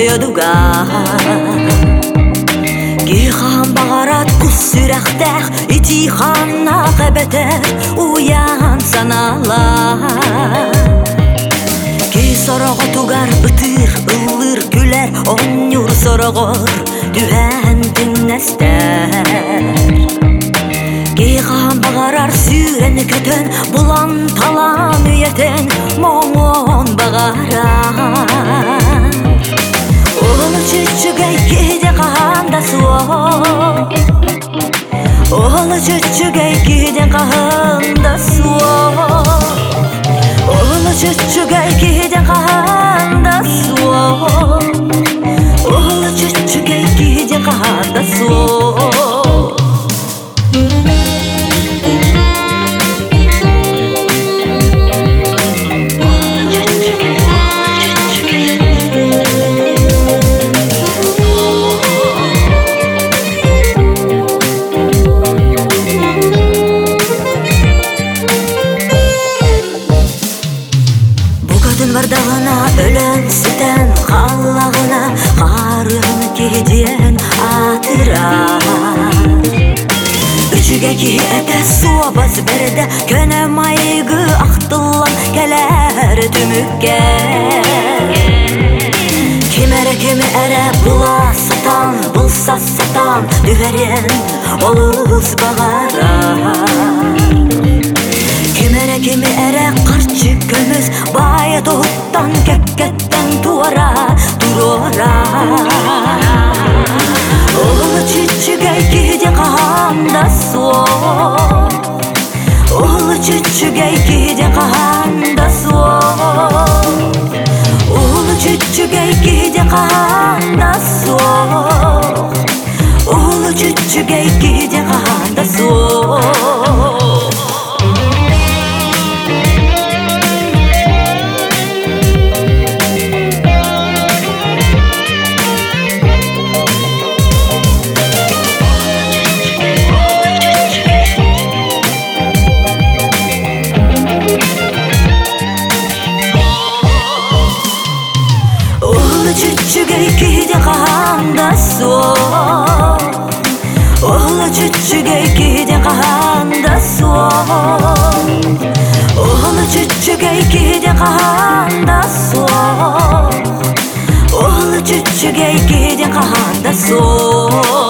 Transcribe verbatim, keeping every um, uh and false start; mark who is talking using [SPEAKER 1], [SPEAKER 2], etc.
[SPEAKER 1] ойодуга Гихан бағарат құс сүрәқтәқ Ити ханна қәбәтәр Уян санала Ки сорого тугар бытыр Улыр күлер онюр сорогор Дүән тіннәстәр Гихан бағарар сүрәні көтін Бұлан талан үйетін Моңон бағарар Олы чүчүгәй кейде қағанда суо Олы чүчүгәй кейде қағанда суо Олы чүчүгәй кейде қағанда суо Олы чүчүгәй кейде қағанда суо Бардағына өлін сітен қалағына Қарын кейден атыра Үчіге кей әті суабаз берді Көне майғы ақтылан кәләр түмікке Кемәрі кемі әрі бұла сатан Бұлса сатан дүверен олыз бағара Кемәрі кемі әрі қарчы көміз Байы тұғыттан кәккәттен туара тұрора Олы чүчүгәй кейде қағанда суо Олы чүчүгәй кейде қағанда суо Олы чүчүгәй кейде қағанда суо Олы чүчүгәй кейде қағанда суо Чүчүгәй кейде қағанда суо Олы чүчүгәй кейде қағанда суо Олы чүчүгәй кейде қағанда суо Олы чүчүгәй кейде қағанда суо